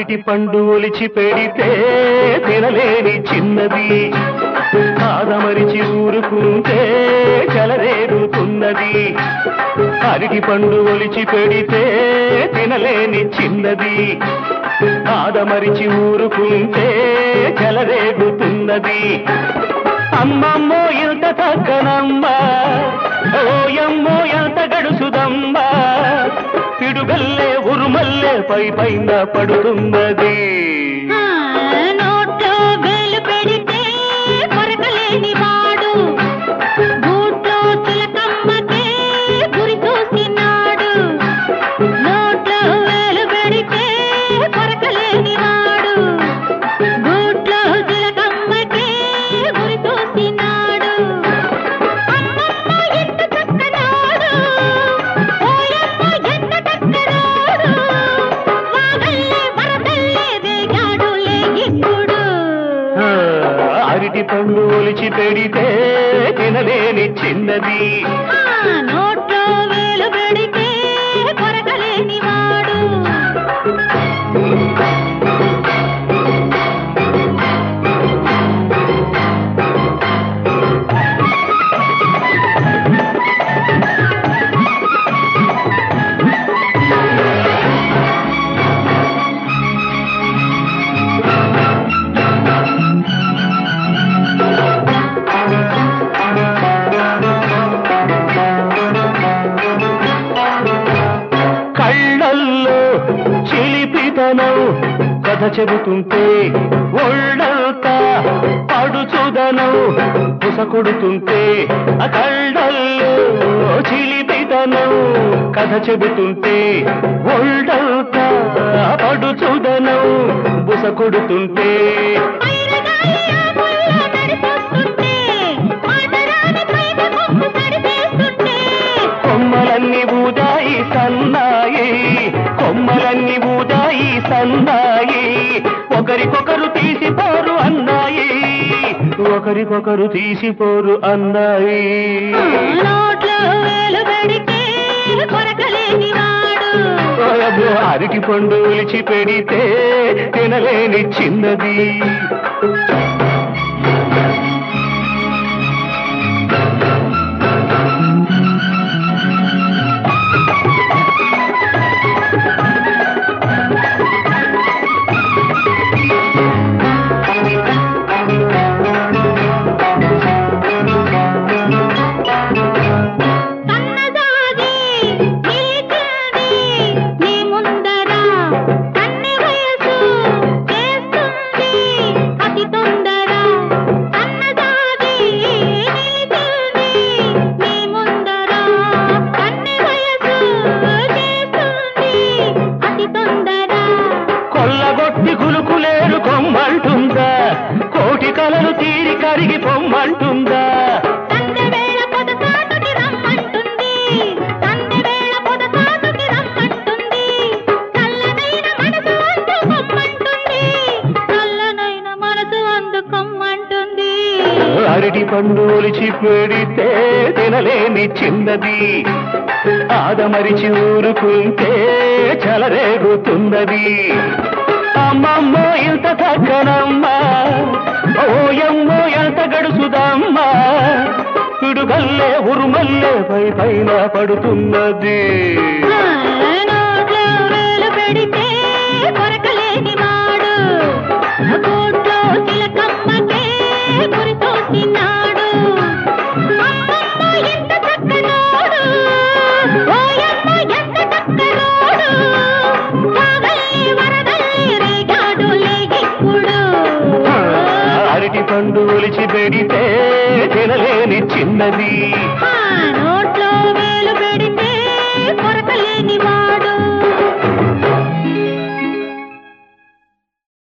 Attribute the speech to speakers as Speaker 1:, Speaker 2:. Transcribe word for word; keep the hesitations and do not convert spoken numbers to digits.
Speaker 1: అరటి పండు ఒలిచి పెడితే తినలేని చిన్నది, ఆదమరిచి ఊరుకుంటే చెలరేగుతున్నది. అరటి పండు ఒలిచి పెడితే తినలేని చిన్నది, ఆదమరిచి ఊరుకుంటే చెలరేగుతున్నది. అమ్మమ్మో ఎంత తగ్గనమ్మ, ఓయమ్మో ఎంత గడుసుదమ్మ, పిడుగల్లే ఉరుమల్లే పై పైన పడుతున్నది.
Speaker 2: నోట్లో వేలు పెడితే కొరకలేని వాడు, గూట్లో చిలకమ్మకే గురి చూసినాడు. నోట్లో వేలు పెడితే కొరకలేని వాడు, గూట్లో చిలకమ్మకే గురి చూసినాడు. అమ్మమ్మ ఎంత చక్కనాడు, ఓయమ్మ ఎంత చక్కనాడు, వాగల్లే వరదల్లే వేగాడులే ఇప్పుడు.
Speaker 1: అరటి పండు ఒలిచి పెడితే తినలేని చిన్నది,
Speaker 2: నోట్లో వేలు పెడితే కొరకలేని వాడు.
Speaker 1: కళ్ళల్లో చిలిపితనం కథ చెబుతుంటే ఒళ్ళంతా పడుచుదనం పుసకొడుతుంటే, ఆ కళ్ళల్లో చిలిపితనం కథ చెబుతుంటే ఒళ్ళంతా పడుచుదనం బుసకొడుతుంటే, కొమ్మలన్నీ ఊదాయి సన్నాయి, కొమ్మలన్నీ ఊదాయి సన్నాయి, ఒకరికొకరు తీసిపోరు అన్నాయి, ఒకరికొకరు తీసిపోరు అన్నాయి.
Speaker 2: నోట్లో వేలు పెడితే కొరకలేని వాడు,
Speaker 1: అరటి పండు ఒలిచి పెడితే తినలేని చిన్నది. కొల్లగొట్టి కులుకులేరు కొమ్మంటుందా, కోటి కలలు తీరి కరిగి పొమ్మంటుందా,
Speaker 2: తండ్రివేళ పొదసాటుకి రమ్మంటుంది, తండ్రివేళ పొదసాటుకి రమ్మంటుంది, చల్లనైన మనసు అందుకొమ్మంటుంది, చల్లనైన మనసు అందుకొమ్మంటుంది.
Speaker 1: అరటి పండు ఒలిచి పెడితే తినలేని చిన్నది, ఆదమరిచి ఊరుకుంటే చెలరేగుతున్నది. అమ్మమ్మో ఎంత తగ్గనమ్మ, ఓయమ్మో ఎంత గడుసుదమ్మ, పిడుగల్లే ఉరుమల్లే పై పైన పడుతున్నది.
Speaker 2: నోట్లో వేలు పెడితే కొరకలేని వాడు, గూట్లో చిలకమ్మకే గురి చూసినాడు. అమ్మమ్మ ఎంత చక్కనాడు, ఓయమ్మ ఎంత చక్కనాడు, వాగల్లే వరదల్లే రేగాడులే ఇప్పుడు.
Speaker 1: అరటి పండు ఒలిచి పెడితే తినలేని చిన్నది,
Speaker 2: నోట్లో వేలు పెడితే కొరకలేని వాడు.